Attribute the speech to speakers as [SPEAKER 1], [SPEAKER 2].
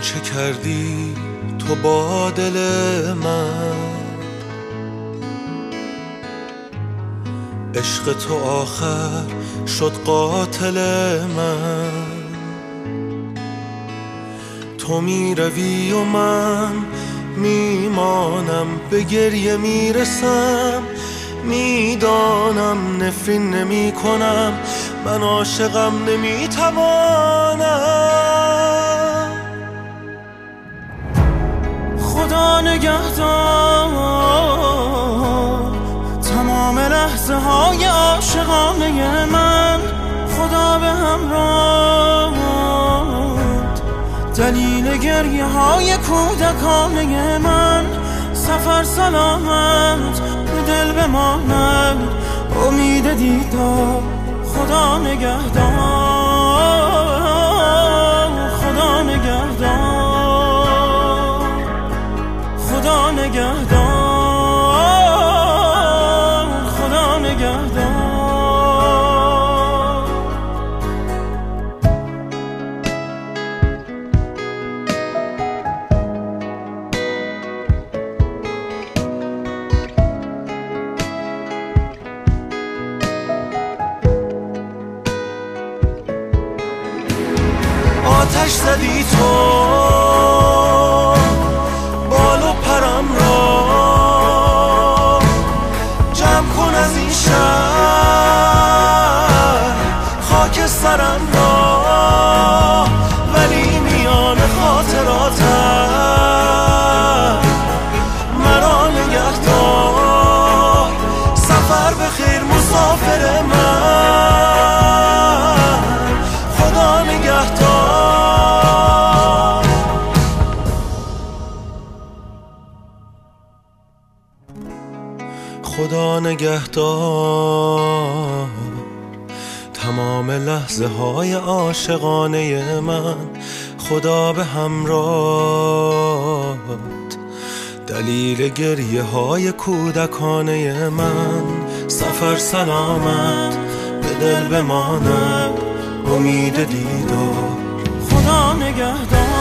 [SPEAKER 1] چه کردی تو با دل من؟ عشق تو آخر شد قاتل من. تو میروی و من میمانم، به گریه میرسم، میدانم نفرین نمی کنم، من عاشقم نمیتوانم.
[SPEAKER 2] خدا نگهدار تمام لحظه های عاشقانه من، خدا به همراه دلیل گریه های کودکانه من. سفر سلامت به دل بماند، امید دیدار خدا نگهدار، خدا نگهدار، خدا نگهدار، خدا نگهدار.
[SPEAKER 1] آتش زدی تو بال و پرم را، جمع کن از این شهر خاک سرم را، ولی میان خاطراتم مرا نگهدار. سفر به خیر مسافر من، خدا نگهدار. خدا نگهدار تمام لحظه های عاشقانه من، خدا به همراهت دلیل گریه های کودکانه من. سفر سلامت به دل بماند، امید دیدار
[SPEAKER 2] خدا نگهدار.